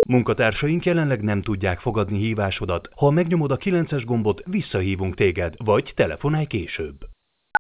Munkatársaink jelenleg nem tudják fogadni hívásodat. Ha megnyomod a 9-es gombot, visszahívunk téged, vagy telefonálj később.